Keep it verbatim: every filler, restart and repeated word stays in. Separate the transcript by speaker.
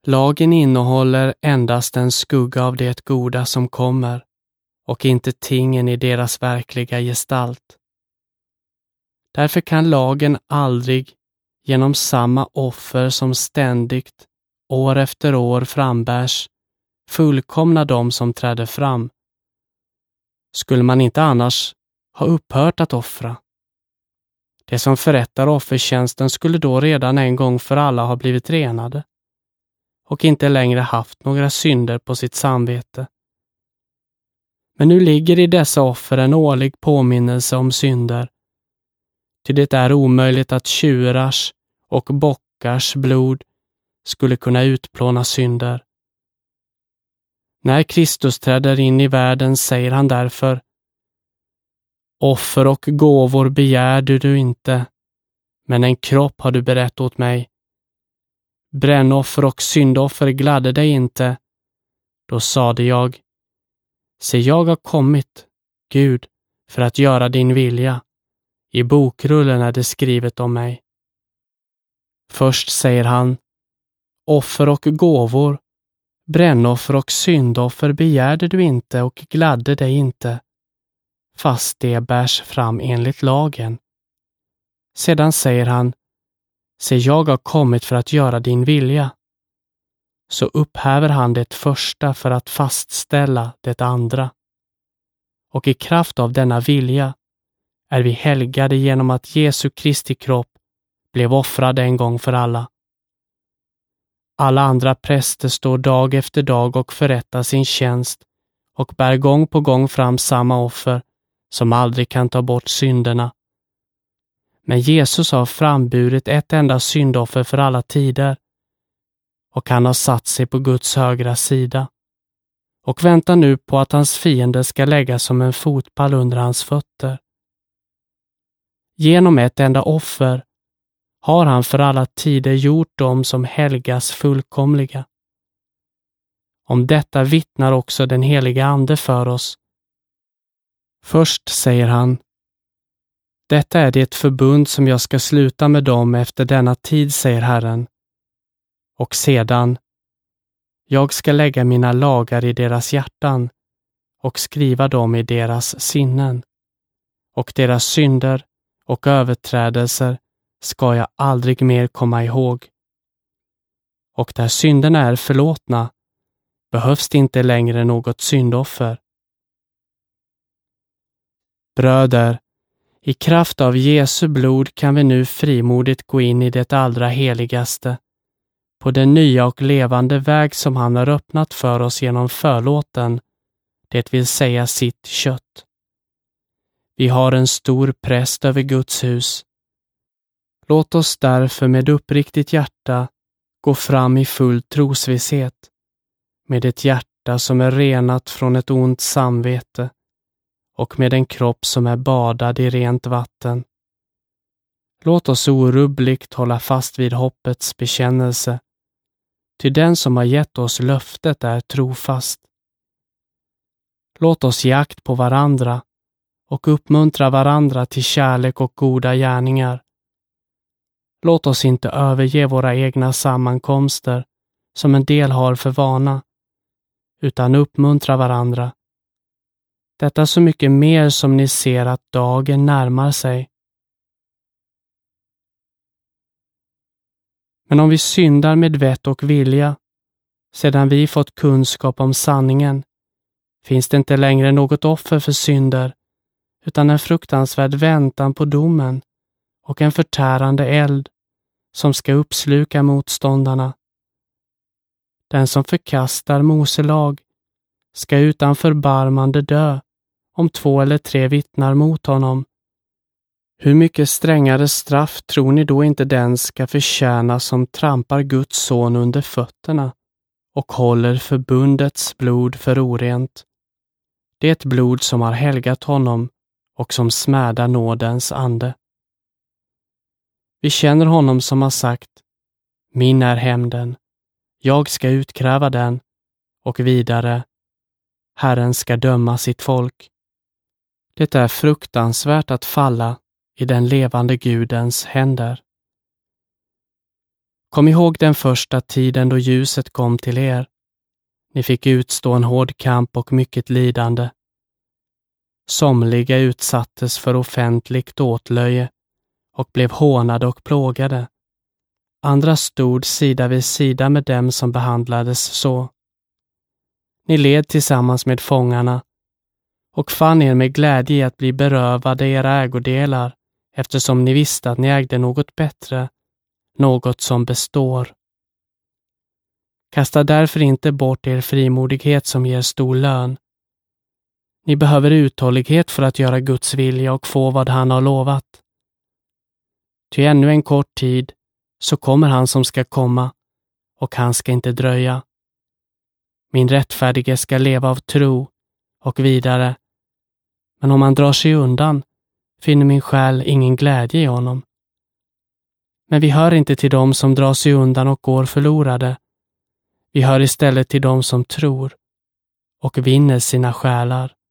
Speaker 1: Lagen innehåller endast en skugga av det goda som kommer och inte tingen i deras verkliga gestalt. Därför kan lagen aldrig genom samma offer som ständigt, år efter år frambärs, fullkomna dem som träder fram. Skulle man inte annars ha upphört att offra? Det som förrättar offertjänsten skulle då redan en gång för alla ha blivit renade och inte längre haft några synder på sitt samvete. Men nu ligger i dessa offer en årlig påminnelse om synder, ty det är omöjligt att tjurars och bockars blod skulle kunna utplåna synder. När Kristus träder in i världen säger han därför: offer och gåvor begärde du inte, men en kropp har du berett åt mig. Brännoffer och syndoffer gladde dig inte. Då sade jag: se, jag har kommit, Gud, för att göra din vilja. I bokrullen är det skrivet om mig. Först säger han: offer och gåvor, brännoffer och syndoffer begärde du inte och gladde dig inte, fast det bärs fram enligt lagen. Sedan säger han: se, jag har kommit för att göra din vilja. Så upphäver han det första för att fastställa det andra. Och i kraft av denna vilja är vi helgade genom att Jesu Kristi kropp blev offrad en gång för alla. Alla andra präster står dag efter dag och förrättar sin tjänst och bär gång på gång fram samma offer som aldrig kan ta bort synderna. Men Jesus har framburit ett enda syndoffer för alla tider, och han har satt sig på Guds högra sida och väntar nu på att hans fiende ska läggas som en fotpall under hans fötter. Genom ett enda offer har han för alla tider gjort dem som helgas fullkomliga. Om detta vittnar också den heliga Ande för oss. Först säger han: detta är det förbund som jag ska sluta med dem efter denna tid, säger Herren. Och sedan: jag ska lägga mina lagar i deras hjärtan och skriva dem i deras sinnen. Och deras synder och överträdelser ska jag aldrig mer komma ihåg. Och där synderna är förlåtna behövs det inte längre något syndoffer. Bröder, i kraft av Jesu blod kan vi nu frimodigt gå in i det allra heligaste, på den nya och levande väg som han har öppnat för oss genom förlåten, det vill säga sitt kött. Vi har en stor präst över Guds hus. Låt oss därför med uppriktigt hjärta gå fram i full trosvisshet, med ett hjärta som är renat från ett ont samvete och med en kropp som är badad i rent vatten. Låt oss orubbligt hålla fast vid hoppets bekännelse, ty den som har gett oss löftet är trofast. Låt oss ge akt på varandra och uppmuntra varandra till kärlek och goda gärningar. Låt oss inte överge våra egna sammankomster som en del har för vana, utan uppmuntra varandra. Detta så mycket mer som ni ser att dagen närmar sig. Men om vi syndar med vett och vilja, sedan vi fått kunskap om sanningen, finns det inte längre något offer för synder, utan en fruktansvärd väntan på domen och en förtärande eld som ska uppsluka motståndarna. Den som förkastar Mose lag ska utan förbarmande dö om två eller tre vittnar mot honom. Hur mycket strängare straff tror ni då inte den ska förtjäna som trampar Guds son under fötterna och håller förbundets blod för orent? Det blod som har helgat honom och som smädar nådens ande. Vi känner honom som har sagt: min är hämnden, jag ska utkräva den, och vidare: Herren ska döma sitt folk. Det är fruktansvärt att falla i den levande Gudens händer. Kom ihåg den första tiden då ljuset kom till er. Ni fick utstå en hård kamp och mycket lidande. Somliga utsattes för offentligt åtlöje och blev hånade och plågade. Andra stod sida vid sida med dem som behandlades så. Ni led tillsammans med fångarna och fann er med glädje i att bli berövade era ägodelar eftersom ni visste att ni ägde något bättre, något som består. Kasta därför inte bort er frimodighet som ger stor lön. Ni behöver uthållighet för att göra Guds vilja och få vad han har lovat. Ty ännu en kort tid så kommer han som ska komma, och han ska inte dröja. Min rättfärdige ska leva av tro, och vidare. Men om han drar sig undan, finner min själ ingen glädje i honom. Men vi hör inte till dem som drar sig undan och går förlorade. Vi hör istället till dem som tror och vinner sina själar.